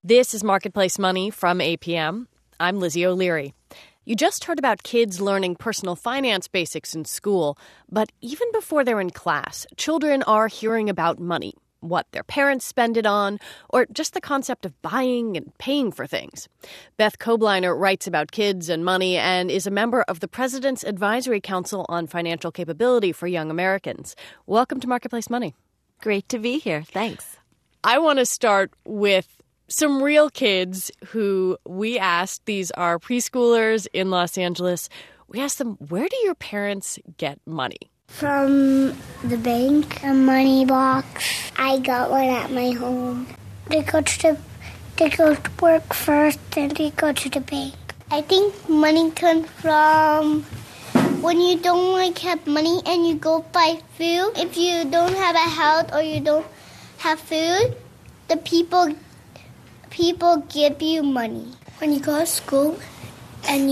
This is Marketplace Money from APM. I'm Lizzie O'Leary. You just heard about kids learning personal finance basics in school, but even before they're in class, children are hearing about money, what their parents spend it on, or just the concept of buying and paying for things. Beth Kobliner writes about kids and money and is a member of the President's Advisory Council on Financial Capability for Young Americans. Welcome to Marketplace Money. Great to be here. Thanks. I want to start with some real kids who we asked. These are preschoolers in Los Angeles. We asked them, where do your parents get money? From the bank, a money box. I got one at my home. They go to work first, then they go to the bank. I think money comes from when you don't have money and you go buy food. If you don't have a house or you don't have food, the people give you money. When you go to school and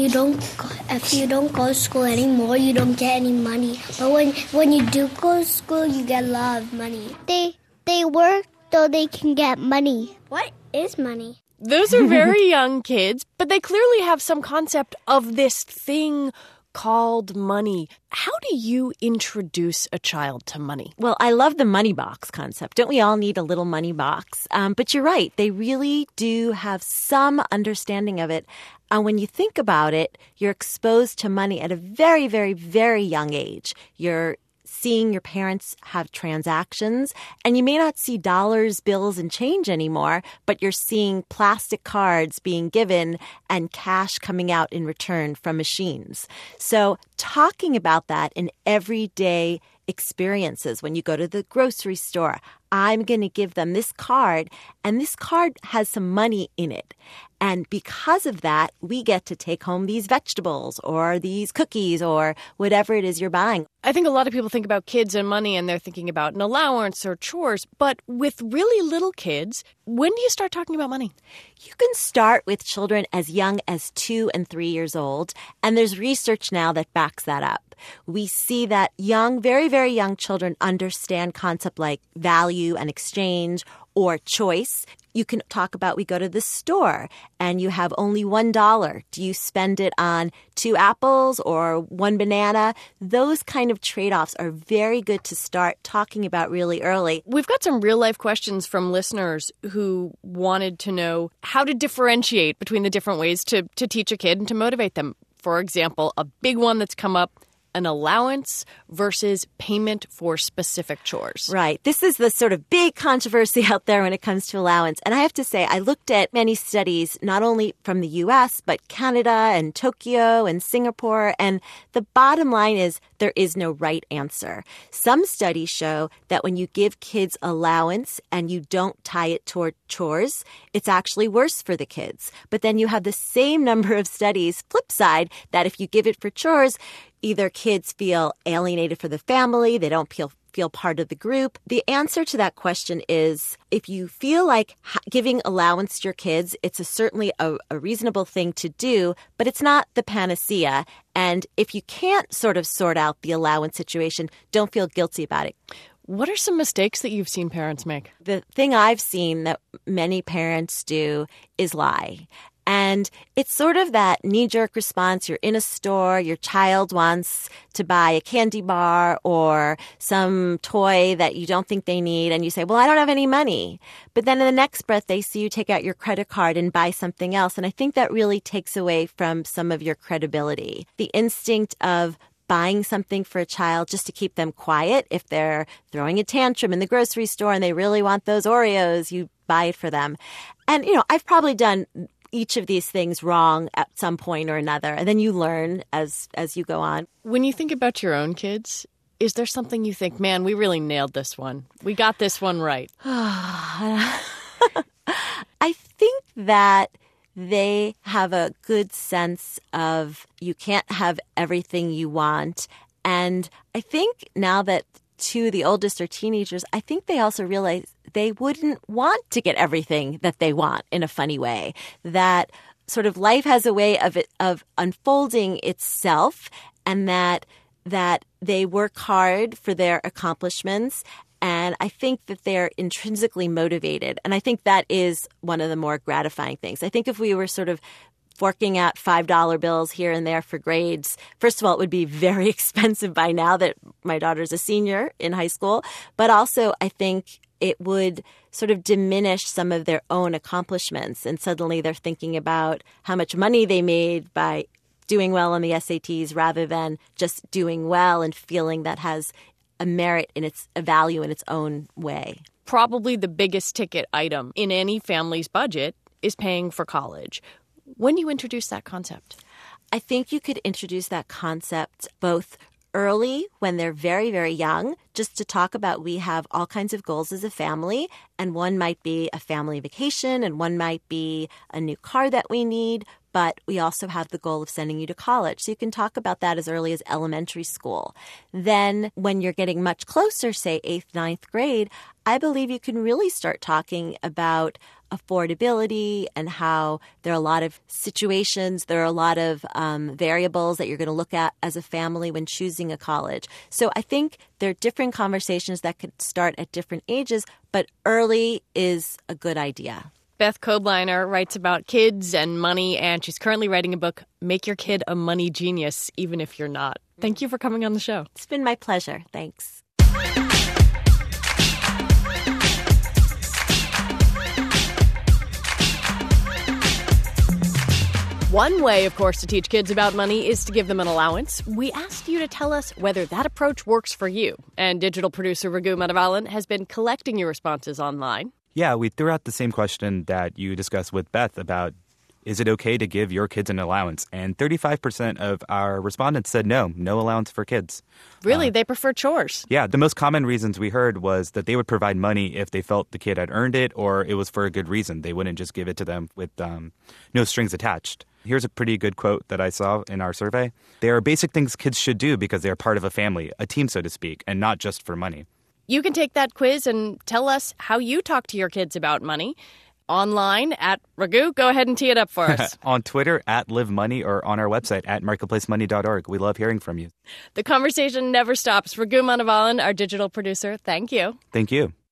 if you don't go to school anymore, you don't get any money. But when you do go to school, you get a lot of money. They work so they can get money. What is money? Those are very young kids, but they clearly have some concept of this thing called money. How do you introduce a child to money? Well, I love the money box concept. Don't we all need a little money box? But you're right. They really do have some understanding of it. And when you think about it, you're exposed to money at a very, very, very young age. You're seeing your parents have transactions, and you may not see dollars, bills, and change anymore, but you're seeing plastic cards being given and cash coming out in return from machines. So talking about that in everyday experiences, when you go to the grocery store, I'm going to give them this card, and this card has some money in it. And because of that, we get to take home these vegetables or these cookies or whatever it is you're buying. I think a lot of people think about kids and money and they're thinking about an allowance or chores. But with really little kids, when do you start talking about money? You can start with children as young as 2 and 3 years old. And there's research now that backs that up. We see that young, very, very young children understand concepts like value and exchange or choice. You can talk about, we go to the store and you have only $1. Do you spend it on 2 apples or 1 banana? Those kind of trade-offs are very good to start talking about really early. We've got some real-life questions from listeners who wanted to know how to differentiate between the different ways to teach a kid and to motivate them. For example, a big one that's come up, an allowance versus payment for specific chores. Right. This is the sort of big controversy out there when it comes to allowance. And I have to say, I looked at many studies, not only from the U.S., but Canada and Tokyo and Singapore. And the bottom line is there is no right answer. Some studies show that when you give kids allowance and you don't tie it toward chores, it's actually worse for the kids. But then you have the same number of studies, flip side, that if you give it for chores, either kids feel alienated for the family, they don't feel part of the group. The answer to that question is if you feel like giving allowance to your kids, it's certainly a reasonable thing to do, but it's not the panacea. And if you can't sort of sort out the allowance situation, don't feel guilty about it. What are some mistakes that you've seen parents make? The thing I've seen that many parents do is lie. And it's sort of that knee-jerk response. You're in a store, your child wants to buy a candy bar or some toy that you don't think they need, and you say, well, I don't have any money. But then in the next breath, they see you take out your credit card and buy something else. And I think that really takes away from some of your credibility. The instinct of buying something for a child just to keep them quiet. If they're throwing a tantrum in the grocery store and they really want those Oreos, you buy it for them. And, I've probably done each of these things wrong at some point or another. And then you learn as you go on. When you think about your own kids, is there something you think, man, we really nailed this one? We got this one right. I think that they have a good sense of you can't have everything you want. And I think now that 2 of the oldest are teenagers, I think they also realize they wouldn't want to get everything that they want in a funny way. That sort of life has a way of unfolding itself, and that they work hard for their accomplishments. And I think that they're intrinsically motivated. And I think that is one of the more gratifying things. I think if we were sort of forking out $5 bills here and there for grades, first of all, it would be very expensive by now that my daughter's a senior in high school. But also, I think it would sort of diminish some of their own accomplishments. And suddenly they're thinking about how much money they made by doing well on the SATs rather than just doing well and feeling that has a merit in a value in its own way. Probably the biggest ticket item in any family's budget is paying for college. When do you introduce that concept? I think you could introduce that concept both early when they're very, very young, just to talk about we have all kinds of goals as a family, and one might be a family vacation and one might be a new car that we need, but we also have the goal of sending you to college. So you can talk about that as early as elementary school. Then when you're getting much closer, say 8th, 9th grade, I believe you can really start talking about affordability and how there are a lot of situations, there are a lot of variables that you're going to look at as a family when choosing a college. So I think there are different conversations that could start at different ages, but early is a good idea. Beth Kobliner writes about kids and money, and she's currently writing a book, Make Your Kid a Money Genius, Even If You're Not. Thank you for coming on the show. It's been my pleasure. Thanks. One way, of course, to teach kids about money is to give them an allowance. We asked you to tell us whether that approach works for you. And digital producer Raghu Madhavalan has been collecting your responses online. Yeah, we threw out the same question that you discussed with Beth about, is it okay to give your kids an allowance? And 35% of our respondents said no allowance for kids. Really? They prefer chores? Yeah, the most common reasons we heard was that they would provide money if they felt the kid had earned it or it was for a good reason. They wouldn't just give it to them with no strings attached. Here's a pretty good quote that I saw in our survey. They are basic things kids should do because they are part of a family, a team, so to speak, and not just for money. You can take that quiz and tell us how you talk to your kids about money. Online at Raghu. Go ahead and tee it up for us. On Twitter at LiveMoney or on our website at marketplacemoney.org. We love hearing from you. The conversation never stops. Raghu Madhavalan, our digital producer, thank you. Thank you.